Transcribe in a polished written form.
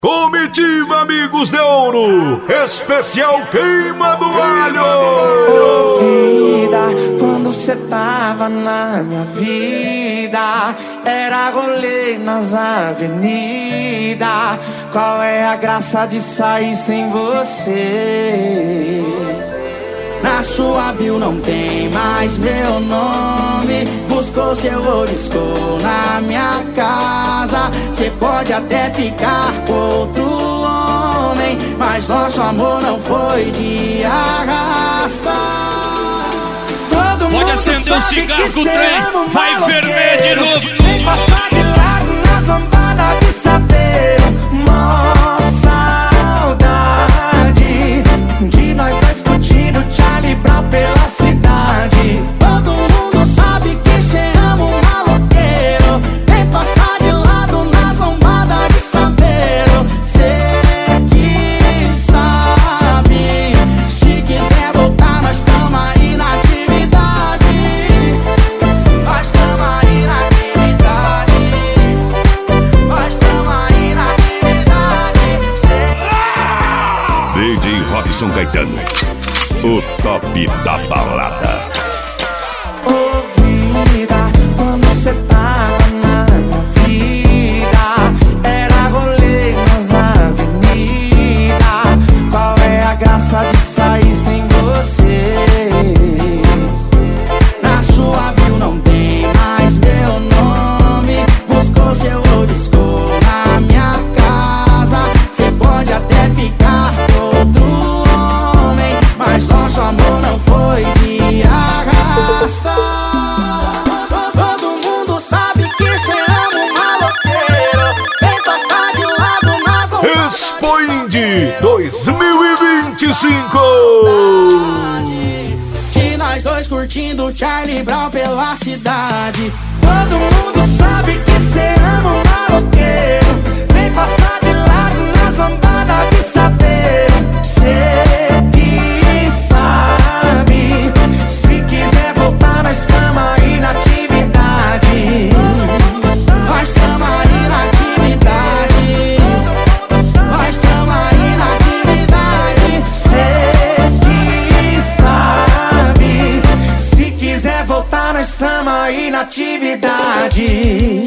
Comitiva Amigos de Ouro, especial Queima do Alho. Ô vida, quando cê tava na minha vida, era rolê nas avenidas. Qual é a graça de sair sem você? Na sua bio não tem mais meu nome. Buscou seu riscou na minha casa. Cê pode até ficar com outro homem, mas nosso amor não foi de arrasta. Todo pode mundo acender um cigarro que o trem, vai ferver de novo. Vem passar de lado nas lambadas de saveiro. Mó saudade de nós dois curtindo Charlie Brown pela cidade. Todo mundo sabe que cê ama um maloqueiro. Vem passar de lado nas lombadas de saveiro. Cê que sabe, se quiser voltar nós tamo aí na atividade. Nós tamo aí na atividade. Nós tamo aí na atividade. DJ Robson Caetano, o top da balada. Ô vida, quando cê tava na minha vida, era rolê nas avenidas. Qual é a graça de sair sem você? Na sua bio não tem mais meu nome. Buscou seu riscou na minha casa. Cê pode até ficar com outro homem, mas nosso amor não foi de arrasta. Todo mundo sabe que cê ama um maloqueiro. Vem passar de lado nas lombadas. Expo Indy 2025. De nós dois curtindo Charlie Brown pela cidade. Todo mundo sabe que cê ama um maloqueiro. Vem passar de lado nas lambadas de saveiro. Cê que sabe, se quiser voltar nós tamo aí na atividade. Nós tamo aí na atividade. Nós tamo aí na atividade. Cê que sabe, se quiser voltar nós tamo aí na atividade.